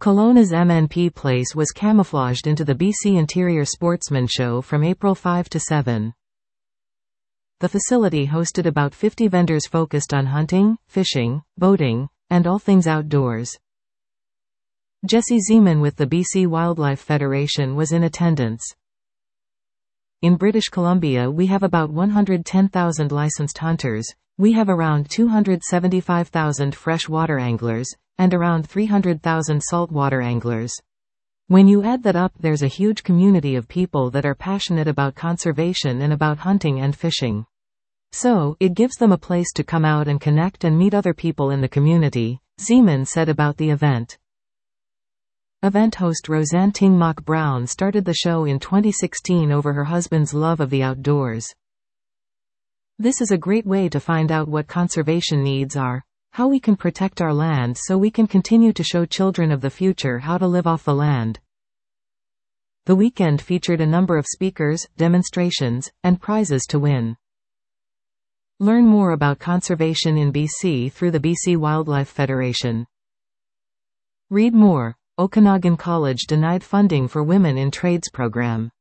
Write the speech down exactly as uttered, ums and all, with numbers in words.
Kelowna's M N P Place was camouflaged into the B C Interior Sportsman Show from April fifth to seventh. The facility hosted about fifty vendors focused on hunting, fishing, boating, and all things outdoors. Jesse Zeman with the B C Wildlife Federation was in attendance. In British Columbia we have about one hundred ten thousand licensed hunters, we have around two hundred seventy-five thousand freshwater anglers, and around three hundred thousand saltwater anglers. When you add that up, there's a huge community of people that are passionate about conservation and about hunting and fishing. So, it gives them a place to come out and connect and meet other people in the community, Zeman said about the event. Event host Roseanne Ting-Mak Brown started the show in twenty sixteen over her husband's love of the outdoors. This is a great way to find out what conservation needs are, how we can protect our land so we can continue to show children of the future how to live off the land. The weekend featured a number of speakers, demonstrations, and prizes to win. Learn more about conservation in B C through the B C Wildlife Federation. Read more. Okanagan College denied funding for Women in Trades program.